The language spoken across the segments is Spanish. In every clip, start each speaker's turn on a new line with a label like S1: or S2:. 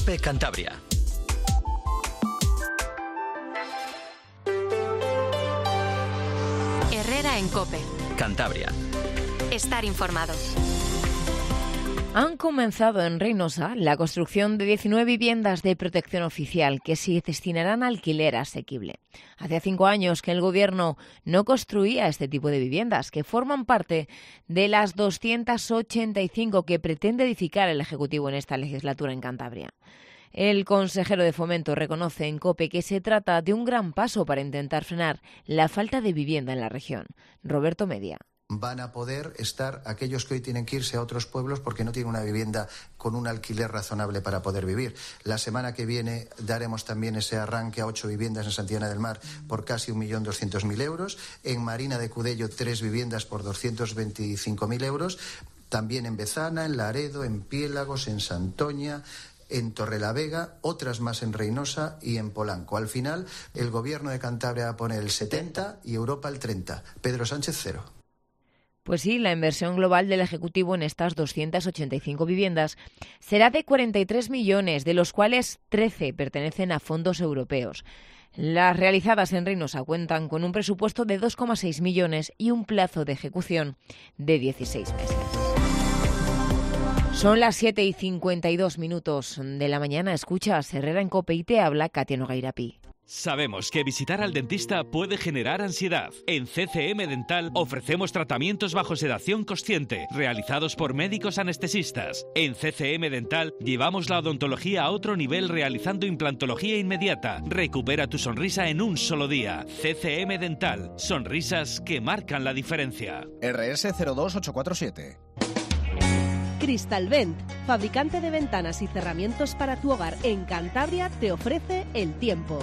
S1: COPE Cantabria.
S2: Herrera en COPE
S1: Cantabria.
S2: Estar informado.
S3: Han comenzado en Reynosa la construcción de 19 viviendas de protección oficial que se destinarán a alquiler asequible. Hace 5 años que el Gobierno no construía este tipo de viviendas, que forman parte de las 285 que pretende edificar el Ejecutivo en esta legislatura en Cantabria. El consejero de Fomento reconoce en COPE que se trata de un gran paso para intentar frenar la falta de vivienda en la región. Roberto Media.
S4: Van a poder estar aquellos que hoy tienen que irse a otros pueblos porque no tienen una vivienda con un alquiler razonable para poder vivir. La semana que viene daremos también ese arranque a 8 viviendas en Santillana del Mar por casi 1.200.000 euros. En Marina de Cudello 3 viviendas por 225.000 euros. También en Bezana, en Laredo, en Piélagos, en Santoña, en Torrelavega, otras más en Reynosa y en Polanco. Al final, el Gobierno de Cantabria va a poner el 70 y Europa el 30. Pedro Sánchez 0.
S3: Pues sí, la inversión global del Ejecutivo en estas 285 viviendas será de 43 millones, de los cuales 13 pertenecen a fondos europeos. Las realizadas en Reynosa cuentan con un presupuesto de 2,6 millones y un plazo de ejecución de 16 meses. Son las 7:52 de la mañana. Escuchas Herrera en COPE y te habla Katia Nogueirapi.
S5: Sabemos que visitar al dentista puede generar ansiedad. En CCM Dental ofrecemos tratamientos bajo sedación consciente, realizados por médicos anestesistas. En CCM Dental llevamos la odontología a otro nivel realizando implantología inmediata. Recupera tu sonrisa en un solo día. CCM Dental. Sonrisas que marcan la diferencia.
S6: RS 02847.
S7: Cristalvent, fabricante de ventanas y cerramientos para tu hogar en Cantabria, te ofrece el tiempo.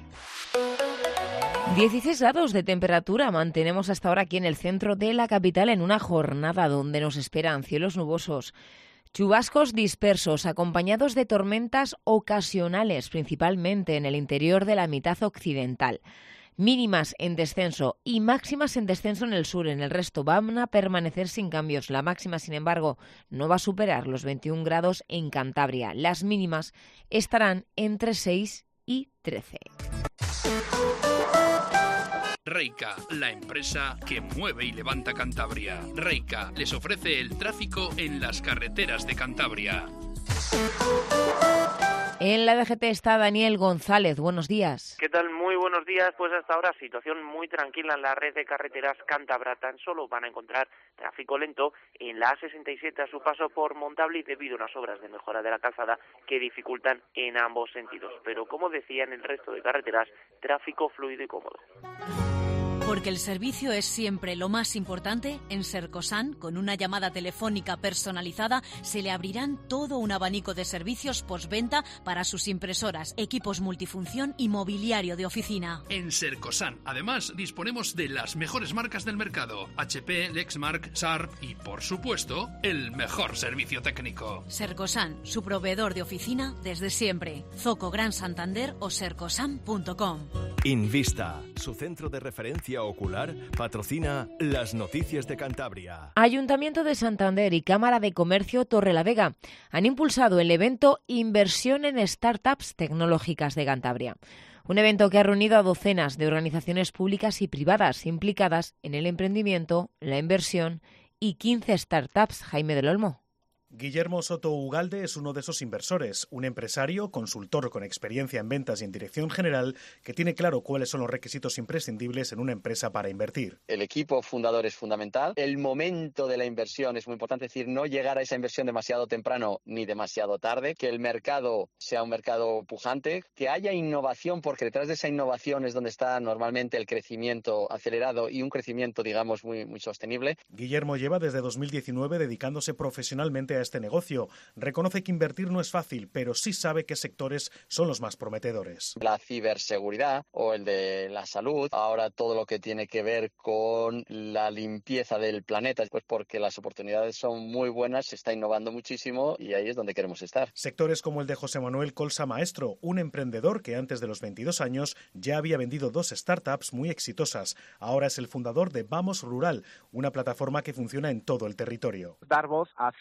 S3: 16 grados de temperatura mantenemos hasta ahora aquí en el centro de la capital en una jornada donde nos esperan cielos nubosos, chubascos dispersos acompañados de tormentas ocasionales, principalmente en el interior de la mitad occidental. Mínimas en descenso y máximas en descenso en el sur. En el resto van a permanecer sin cambios. La máxima, sin embargo, no va a superar los 21 grados en Cantabria. Las mínimas estarán entre 6 y 13.
S8: Reica, la empresa que mueve y levanta Cantabria. Reica les ofrece el tráfico en las carreteras de Cantabria.
S3: En la DGT está Daniel González. Buenos días.
S9: ¿Qué tal? Muy buenos días. Pues hasta ahora situación muy tranquila en la red de carreteras cántabra. Tan solo van a encontrar tráfico lento en la A67 a su paso por Montabli debido a unas obras de mejora de la calzada que dificultan en ambos sentidos. Pero como decía, en el resto de carreteras, tráfico fluido y cómodo.
S10: Porque el servicio es siempre lo más importante, en Sercosan, con una llamada telefónica personalizada, se le abrirán todo un abanico de servicios postventa para sus impresoras, equipos multifunción y mobiliario de oficina.
S8: En Sercosan, además, disponemos de las mejores marcas del mercado: HP, Lexmark, Sharp y, por supuesto, el mejor servicio técnico.
S10: Sercosan, su proveedor de oficina desde siempre. Zoco Gran Santander o sercosan.com.
S11: Invista, su centro de referencia ocular, patrocina las noticias de Cantabria.
S3: Ayuntamiento de Santander y Cámara de Comercio Torrelavega han impulsado el evento Inversión en Startups Tecnológicas de Cantabria. Un evento que ha reunido a docenas de organizaciones públicas y privadas implicadas en el emprendimiento, la inversión y 15 startups. Jaime del Olmo.
S12: Guillermo Soto Ugalde es uno de esos inversores, un empresario, consultor con experiencia en ventas y en dirección general, que tiene claro cuáles son los requisitos imprescindibles en una empresa para invertir.
S13: El equipo fundador es fundamental, el momento de la inversión es muy importante, es decir, no llegar a esa inversión demasiado temprano ni demasiado tarde, que el mercado sea un mercado pujante, que haya innovación, porque detrás de esa innovación es donde está normalmente el crecimiento acelerado y un crecimiento, digamos, muy sostenible.
S12: Guillermo lleva desde 2019 dedicándose profesionalmente a este negocio. Reconoce que invertir no es fácil, pero sí sabe qué sectores son los más prometedores.
S13: La ciberseguridad o el de la salud, ahora todo lo que tiene que ver con la limpieza del planeta, pues porque las oportunidades son muy buenas, se está innovando muchísimo y ahí es donde queremos estar.
S12: Sectores como el de José Manuel Colsa Maestro, un emprendedor que antes de los 22 años ya había vendido 2 startups muy exitosas. Ahora es el fundador de Vamos Rural, una plataforma que funciona en todo el territorio.
S14: Dar voz a cientos de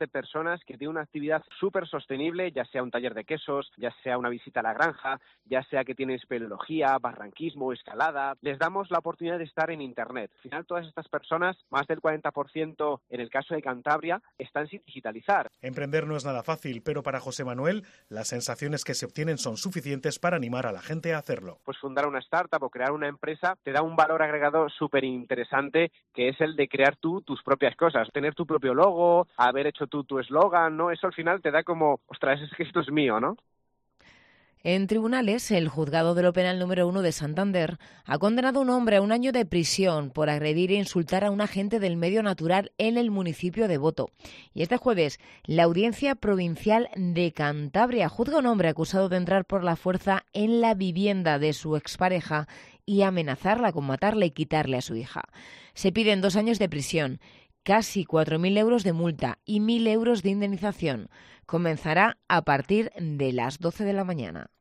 S1: personas que tienen una actividad súper sostenible, ya sea un taller de quesos, ya sea una visita a la granja, ya sea que tienen espeleología, barranquismo, escalada. Les damos la oportunidad de estar en Internet. Al final, todas estas personas, más del 40% en el caso de Cantabria, están sin digitalizar.
S12: Emprender no es nada fácil, pero para José Manuel, las sensaciones que se obtienen son suficientes para animar a la gente a hacerlo.
S1: Pues fundar una startup o crear una empresa te da un valor agregado súper interesante, que es el de crear tú tus propias cosas, tener tu propio logo, haber hecho tú tu eslogan, ¿no? Eso al final te da como, ostras, es que esto es mío, ¿no?
S3: En tribunales, el juzgado de lo penal número 1 de Santander ha condenado a un hombre a 1 año de prisión por agredir e insultar a un agente del medio natural en el municipio de Boto. Y este jueves, la Audiencia Provincial de Cantabria juzga a un hombre acusado de entrar por la fuerza en la vivienda de su expareja y amenazarla con matarla y quitarle a su hija. Se piden 2 años de prisión, casi 4.000 euros de multa y 1.000 euros de indemnización. Comenzará a partir de las 12 de la mañana.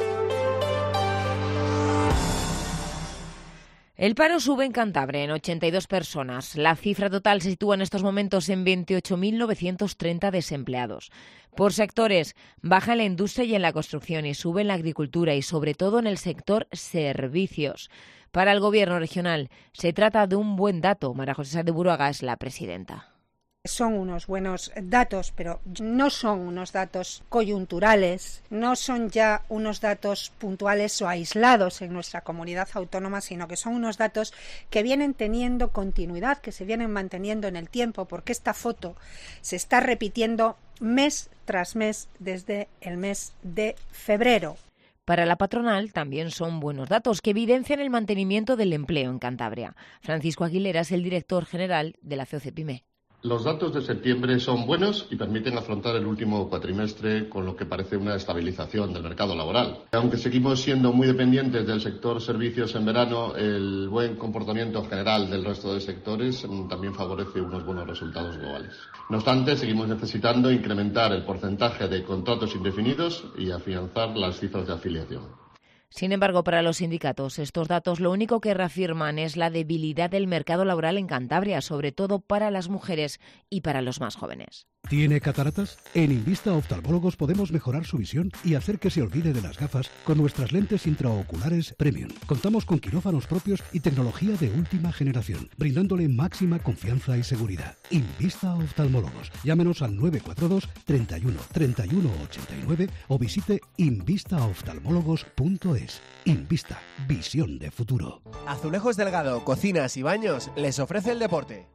S3: El paro sube en Cantabria en 82 personas. La cifra total se sitúa en estos momentos en 28.930 desempleados. Por sectores, baja en la industria y en la construcción y sube en la agricultura y sobre todo en el sector servicios. Para el Gobierno regional se trata de un buen dato. María José de Buruaga es la presidenta.
S14: Son unos buenos datos, pero no son unos datos coyunturales, no son ya unos datos puntuales o aislados en nuestra comunidad autónoma, sino que son unos datos que vienen teniendo continuidad, que se vienen manteniendo en el tiempo, porque esta foto se está repitiendo mes tras mes desde el mes de febrero.
S3: Para la patronal también son buenos datos que evidencian el mantenimiento del empleo en Cantabria. Francisco Aguilera es el director general de la COCEPYME.
S15: Los datos de septiembre son buenos y permiten afrontar el último cuatrimestre con lo que parece una estabilización del mercado laboral. Aunque seguimos siendo muy dependientes del sector servicios en verano, el buen comportamiento general del resto de sectores también favorece unos buenos resultados globales. No obstante, seguimos necesitando incrementar el porcentaje de contratos indefinidos y afianzar las cifras de afiliación.
S3: Sin embargo, para los sindicatos, estos datos lo único que reafirman es la debilidad del mercado laboral en Cantabria, sobre todo para las mujeres y para los más jóvenes.
S16: ¿Tiene cataratas? En Invista Oftalmólogos podemos mejorar su visión y hacer que se olvide de las gafas con nuestras lentes intraoculares Premium. Contamos con quirófanos propios y tecnología de última generación, brindándole máxima confianza y seguridad. Invista Oftalmólogos. Llámenos al 942 31 31 89 o visite invistaoftalmólogos.es. Invista, visión de futuro.
S17: Azulejos Delgado, Cocinas y Baños les ofrece el deporte.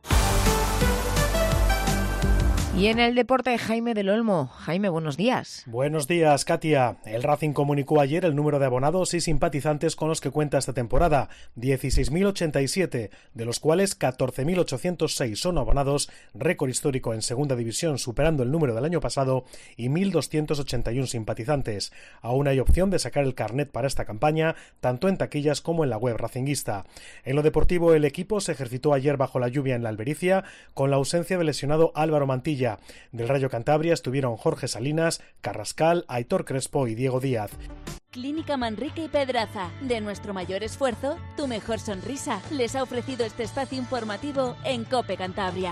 S3: Y en el deporte, Jaime del Olmo. Jaime, buenos días.
S12: Buenos días, Katia. El Racing comunicó ayer el número de abonados y simpatizantes con los que cuenta esta temporada, 16.087, de los cuales 14.806 son abonados, récord histórico en segunda división, superando el número del año pasado, y 1.281 simpatizantes. Aún hay opción de sacar el carnet para esta campaña, tanto en taquillas como en la web racinguista. En lo deportivo, el equipo se ejercitó ayer bajo la lluvia en la Albericia, con la ausencia del lesionado Álvaro Mantilla. Del Rayo Cantabria estuvieron Jorge Salinas, Carrascal, Aitor Crespo y Diego Díaz.
S18: Clínica Manrique y Pedraza. De nuestro mayor esfuerzo, tu mejor sonrisa. Les ha ofrecido este espacio informativo en COPE Cantabria.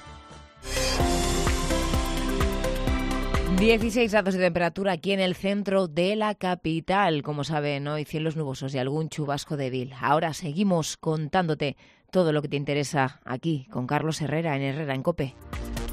S3: 16 grados de temperatura aquí en el centro de la capital. Como saben, hoy cielos nubosos y algún chubasco débil. Ahora seguimos contándote todo lo que te interesa aquí con Carlos Herrera en COPE.